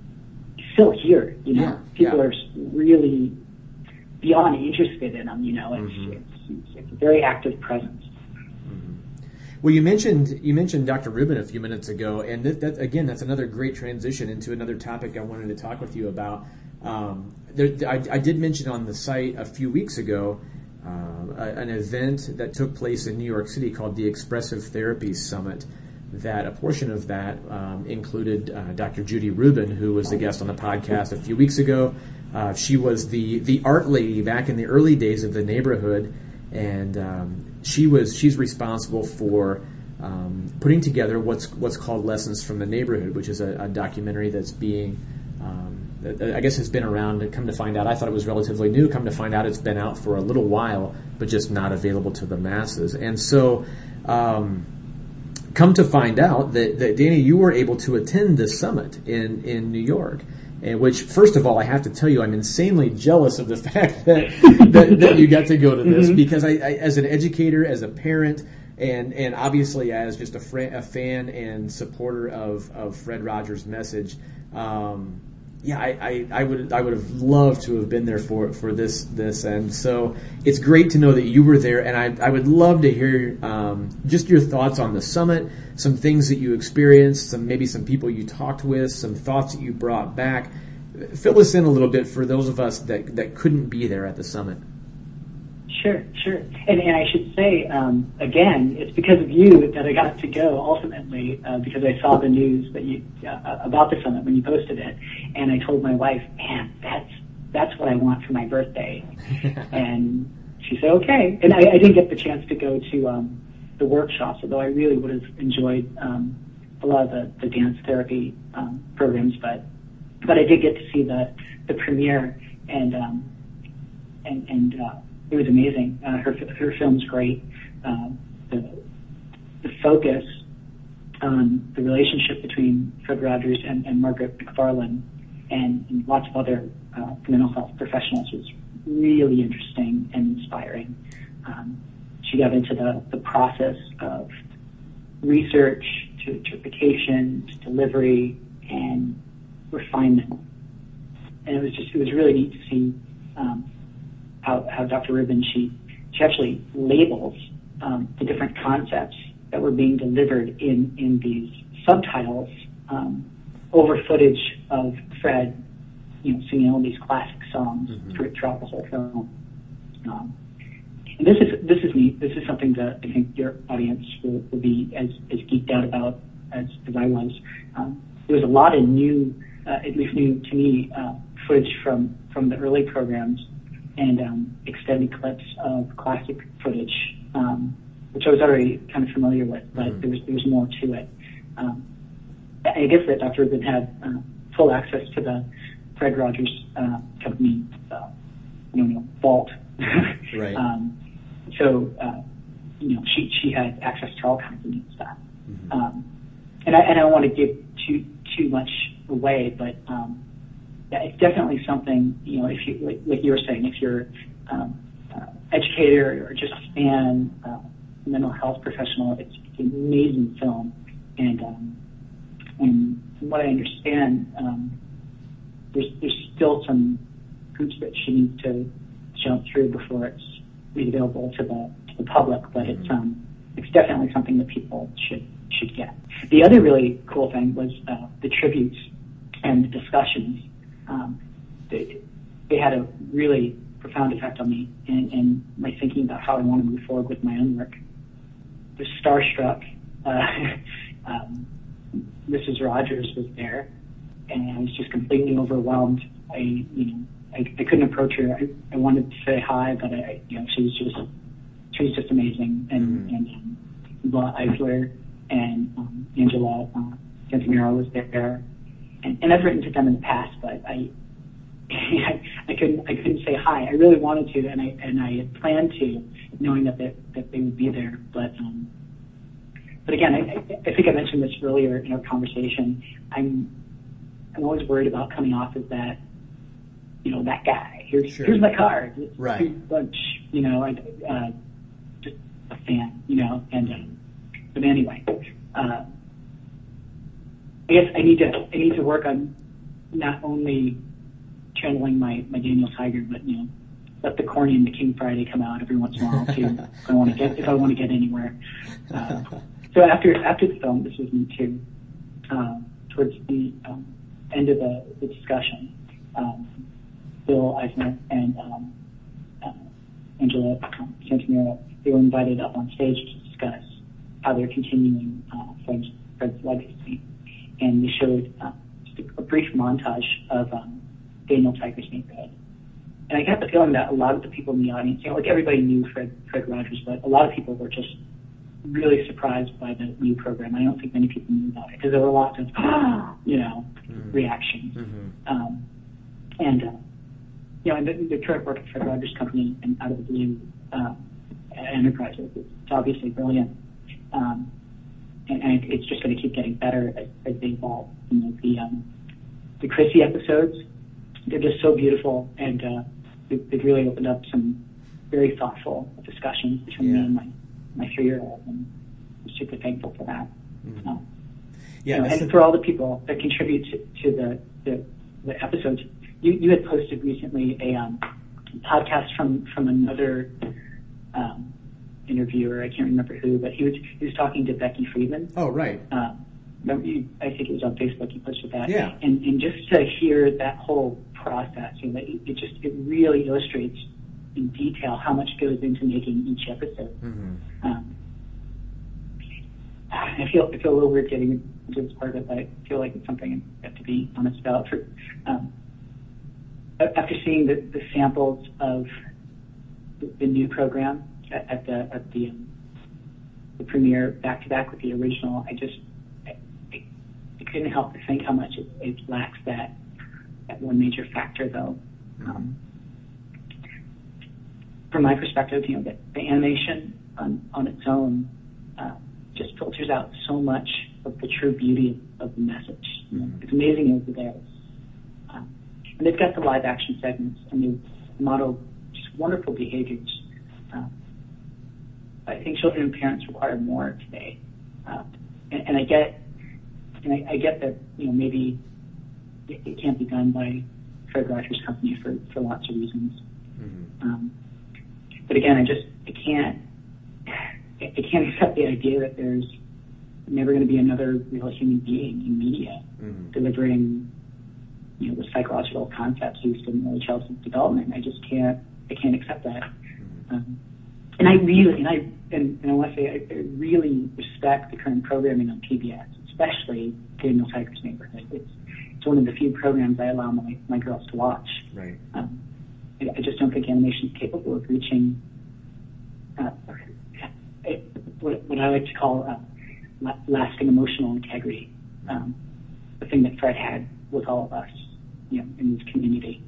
here. People are really beyond interested in him. It's a very active presence. Well, you mentioned Dr. Rubin a few minutes ago, and that's another great transition into another topic I wanted to talk with you about. I did mention on the site a few weeks ago an event that took place in New York City called the Expressive Therapy Summit. That a portion of that included Dr. Judy Rubin, who was the guest on the podcast a few weeks ago. She was the art lady back in the early days of the Neighborhood, and she's responsible for putting together what's called Lessons from the Neighborhood, which is a documentary that's being that I guess has been around. And come to find out, I thought it was relatively new. Come to find out, it's been out for a little while, but just not available to the masses. And so, come to find out that Danny, you were able to attend this summit in New York. And which, first of all, I have to tell you, I'm insanely jealous of the fact that you got to go to this, because I, as an educator, as a parent, and obviously as just a fan and supporter of Fred Rogers' message, I would have loved to have been there for this, and so it's great to know that you were there, and I would love to hear just your thoughts on the summit, some things that you experienced, maybe some people you talked with, some thoughts that you brought back. Fill us in a little bit for those of us that couldn't be there at the summit. Sure. And I should say, again, it's because of you that I got to go ultimately, because I saw the news that you about the summit when you posted it, and I told my wife, man, that's what I want for my birthday. And she said, okay. And I didn't get the chance to go to the workshops, although I really would have enjoyed a lot of the dance therapy programs, but I did get to see the premiere, and it was amazing. Her film's great. The focus on the relationship between Fred Rogers and Margaret McFarlane and lots of other mental health professionals was really interesting and inspiring. She got into the process of research to interpretation to delivery and refinement, and it was really neat to see how Dr. Rubin she actually labels the different concepts that were being delivered in these subtitles over footage of Fred, singing all these classic songs throughout the whole film. And this is neat. This is something that I think your audience will be as geeked out about as I was. There was a lot of new, at least new to me, footage from the early programs and extended clips of classic footage, which I was already kind of familiar with, but there was more to it. I guess that Dr. Rubin had full access to the Fred Rogers company, vault. Right. So, she had access to all kinds of neat stuff. And I don't want to give too much away, but it's definitely something, if you, like you were saying, if you're educator or just a fan, mental health professional, it's an amazing film. And from what I understand, there's still some hoops that she needs to jump through before it's made available to the public, but it's definitely something that people should get. The other really cool thing was the tributes and the discussions. They had a really profound effect on me and my thinking about how I want to move forward with my own work. I was starstruck. Mrs. Rogers was there, and I was just completely overwhelmed. I couldn't approach her. I wanted to say hi, but she was just amazing. And Blah Eisler and Angela Santamiro was there, and I've written to them in the past, but I couldn't say hi. I really wanted to, and I had planned to, knowing that they would be there. But again, I think I mentioned this earlier in our conversation. I'm always worried about coming off as that, that guy. Here's my card. Right. Bunch, just a fan, but anyway, I guess I need to work on not only channeling my Daniel Tiger, but let the corny and the King Friday come out every once in a while too. if I want to get anywhere. So after the film, this was me too. Towards the end of the discussion, Bill Eisner and Angela Santamiro, they were invited up on stage to discuss how they're continuing Fred's legacy, and they showed just a brief montage of Daniel Tiger's neighborhood. And I got the feeling that a lot of the people in the audience, like everybody knew Fred Rogers, but a lot of people were just really surprised by the new program. I don't think many people knew about it because there were lots of, reactions. Mm-hmm. And the current work of Fred Rogers Company and Out of the Blue Enterprises, it's obviously brilliant. And it's just going to keep getting better as they evolve. The Chrissy episodes, they're just so beautiful, and they've really opened up some very thoughtful discussions between me and my 3-year-old, and I'm super thankful for that. Mm-hmm. And for all the people that contribute to the episodes. You had posted recently a podcast from another interviewer. I can't remember who, but he was talking to Becky Friedman. Oh, right. I think it was on Facebook. You posted that. Yeah. And just to hear that whole process, it really illustrates in detail how much goes into making each episode. Mm-hmm. I feel a little weird getting into this part of it, but I feel like it's something I have to be honest about. After seeing the samples of the new program at the premiere back to back with the original, I couldn't help but think how much it lacks that one major factor, though. From my perspective, the animation on its own just filters out so much of the true beauty of the message. It's amazing as it is. And they've got the live action segments, and they've modeled just wonderful behaviors. I think children and parents require more today. And I get that, maybe it can't be done by Fred Rogers Company for lots of reasons. Mm-hmm. But again, I can't accept the idea that there's never going to be another real human being in media delivering, the psychological concepts used in early childhood development. I can't accept that. And I want to say I really respect the current programming on PBS, especially Daniel Tiger's Neighborhood. It's one of the few programs I allow my girls to watch. Right. I just don't think animation is capable of reaching what I like to call lasting emotional integrity, the thing that Fred had with all of us, in this community.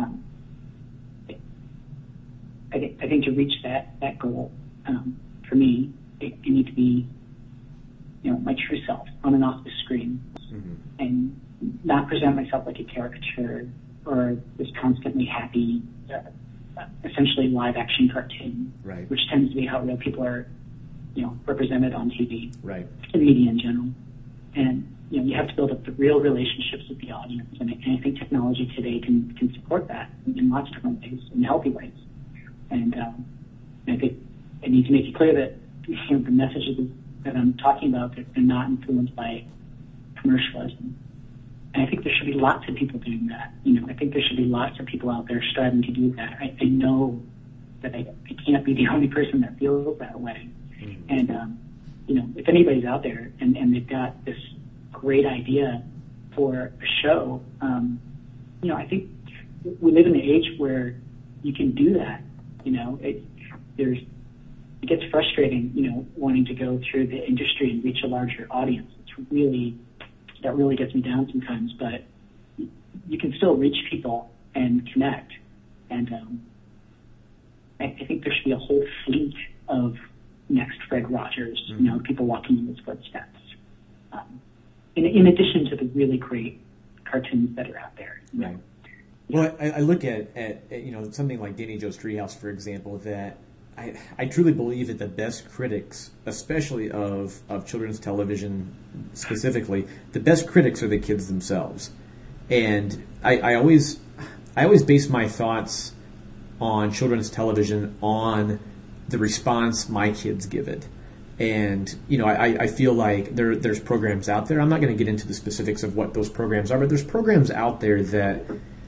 I think to reach that goal, for me, I need to be, my true self on and off the screen, and not present myself like a caricature or this constantly happy, essentially live action cartoon, right, which tends to be how real people are, represented on TV, right, and media in general. And you have to build up the real relationships with the audience, and I think technology today can support that in lots of different ways, in healthy ways. And I think I need to make it clear that the messages that I'm talking about, that they're not influenced by commercialism. And I think there should be lots of people doing that. I think there should be lots of people out there striving to do that. I know that I can't be the only person that feels that way. Mm-hmm. And if anybody's out there and they've got this great idea for a show, I think we live in an age where you can do that. It gets frustrating, wanting to go through the industry and reach a larger audience. That really gets me down sometimes, but you can still reach people and connect. And I think there should be a whole fleet of next Fred Rogers, people walking in his footsteps. In addition to the really great cartoons that are out there. Right. Well, I look at something like Danny Joe's Treehouse, for example, that I truly believe that the best critics, especially of children's television specifically, the best critics are the kids themselves. And I always base my thoughts on children's television on the response my kids give it. And, I feel like there's programs out there. I'm not going to get into the specifics of what those programs are, but there's programs out there that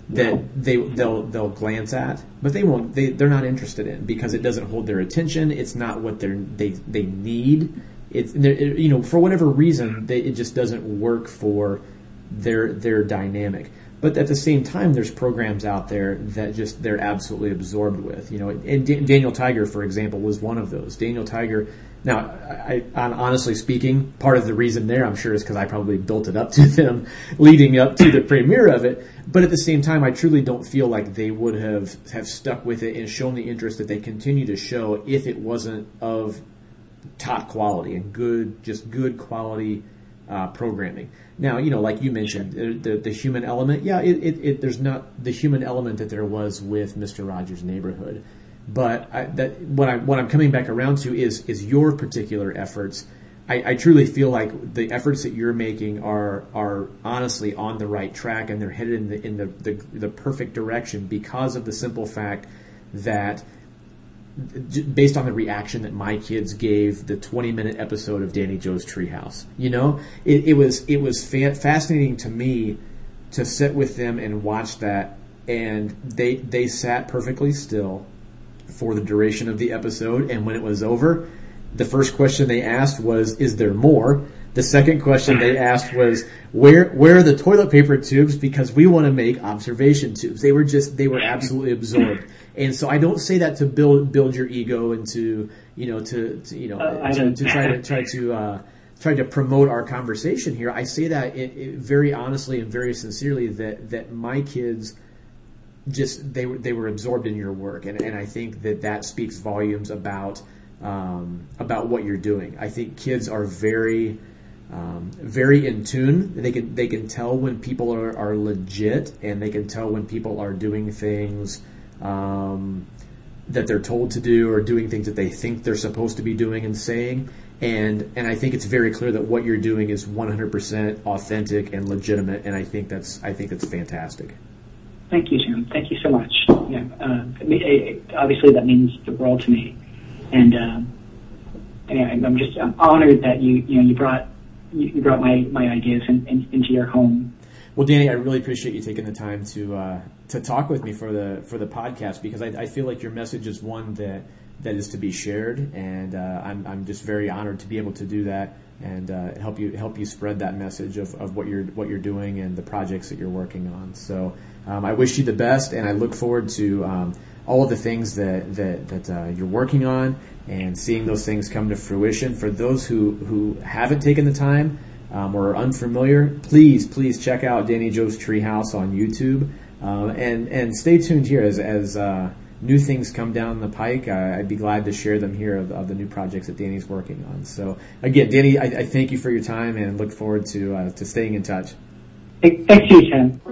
they'll glance at, but they won't. They're not interested in, because it doesn't hold their attention. It's not what they need. It's for whatever reason it just doesn't work for their dynamic. But at the same time, there's programs out there that just they're absolutely absorbed with. And Daniel Tiger, for example, was one of those. Daniel Tiger. Now, honestly speaking, part of the reason there, I'm sure, is because I probably built it up to them leading up to the premiere of it. But at the same time, I truly don't feel like they would have stuck with it and shown the interest that they continue to show if it wasn't of top quality and good quality programming. Now, like you mentioned, the human element. Yeah, there's not the human element that there was with Mr. Rogers' Neighborhood. But what I'm coming back around to is your particular efforts. I truly feel like the efforts that you're making are honestly on the right track, and they're headed in the perfect direction because of the simple fact that, based on the reaction that my kids gave the 20-minute episode of Danny Joe's Treehouse, it was fascinating to me to sit with them and watch that, and they sat perfectly still for the duration of the episode, and when it was over, the first question they asked was, "Is there more?" The second question they asked was, "Where are the toilet paper tubes? Because we want to make observation tubes." They were absolutely absorbed. And so I don't say that to build your ego and to try to promote our conversation here. I say that very honestly and very sincerely that my kids just they were absorbed in your work, and I think that speaks volumes about what you're doing. I think kids are very in tune. They can tell when people are legit, and they can tell when people are doing things that they're told to do, or doing things that they think they're supposed to be doing and saying. And I think it's very clear that what you're doing is 100% authentic and legitimate, and I think that's fantastic. Thank you, Jim. Thank you so much. Yeah, obviously that means the world to me, and I'm honored that you brought my ideas into your home. Well, Danny, I really appreciate you taking the time to talk with me for the podcast, because I feel like your message is one that is to be shared, and I'm just very honored to be able to do that and help you spread that message of what you're doing and the projects that you're working on. So I wish you the best, and I look forward to all of the things that you're working on and seeing those things come to fruition. For those who haven't taken the time or are unfamiliar, please check out Danny Joe's Treehouse on YouTube, and stay tuned here as new things come down the pike. I'd be glad to share them here of the new projects that Danny's working on. So again, Danny, I thank you for your time and look forward to staying in touch. Thank you, Tim.